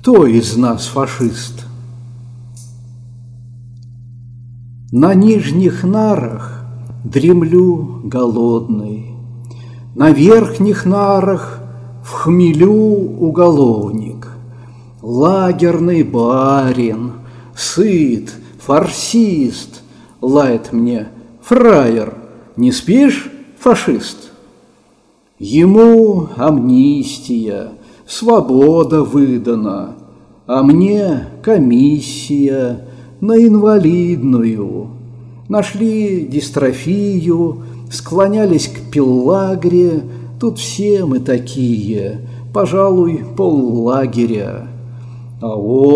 кто из нас фашист? На нижних нарах дремлю голодный, на верхних нарах в хмелю уголовник. Лагерный барин, сыт, фарсист, лает мне: фраер, не спишь, фашист? Ему амнистия, свобода выдана, а мне комиссия на инвалидную. Нашли дистрофию, склонялись к пелагре, тут все мы такие, пожалуй, поллагеря. А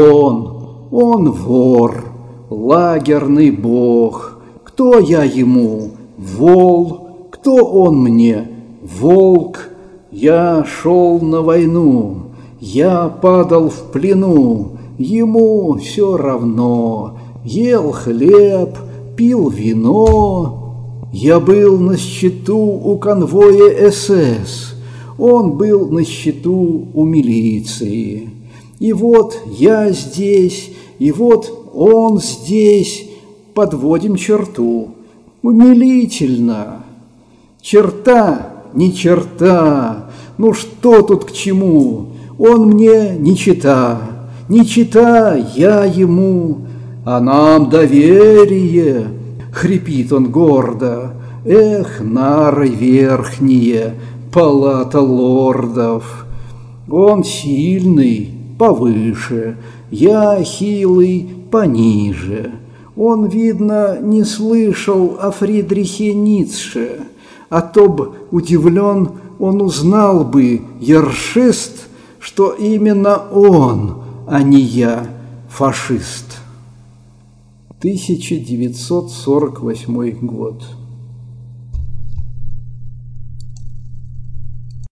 он вор, лагерный бог. Кто я ему? Вол. Кто он мне? Волк. Я шел на войну, я падал в плену, ему все равно. Ел хлеб, пил вино. Я был на счету у конвоя СС, он был на счету у милиции. И вот я здесь, и вот он здесь, подводим черту. Умилительно. Черта, не черта, ну что тут к чему? Он мне не чета, я ему, а нам доверие, хрипит он гордо. Эх, нары верхние, палата лордов. Он сильный, повыше, я хилый, пониже. Он, видно, не слышал о Фридрихе Ницше, а то б удивлен он узнал бы, ершист, что именно он, а не я, фашист. 1948 год.